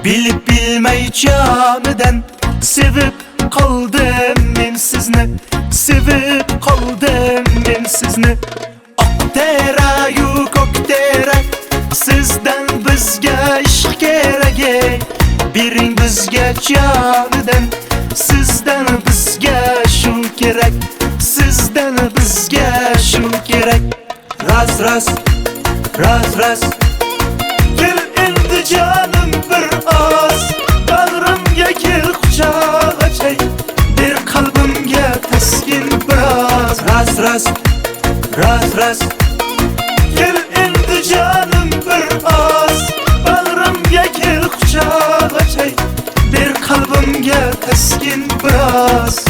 Bilip bilmey canıdan sevip kaldım men sizni, sevip kaldım men sizni. Oqterayu ko'ktera sizdan bizga ishq kerak. Bering bizga canıdan sizdan bizga shu kerak, sizdan bizga shu kerak. Raz raz raz raz gel endi canım bir oz, bag'rimga kel quchoq ochay, ber qalbimga taskin biroz. Raz raz raz raz gel endi canım bir oz, bag'rimga kel quchoq ochay, ber qalbimga taskin biroz.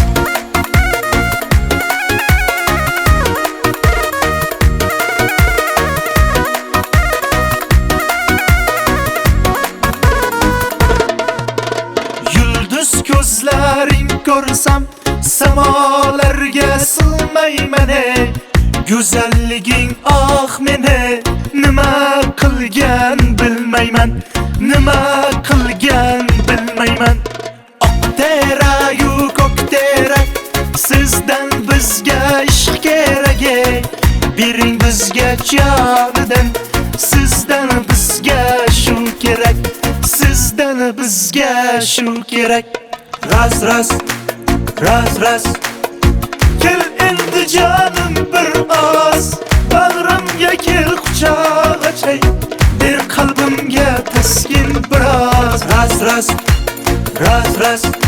Ko'zlaring ko'rsam samolarga sig'mayman ey. Go'zalliging meni nima qilgan bilmayman, nima qilgan bilmayman. Oqterayu ko'ktera sizdan bizga ishq kerak. Bering bizga jonidan sizdan bizga shu kerak, sizdan bizga shu kerak. Raz raz raz raz gel endi canım bir oz, bag'rimga kel quchoq ochay, ber qalbimga taskin biroz. Raz raz raz raz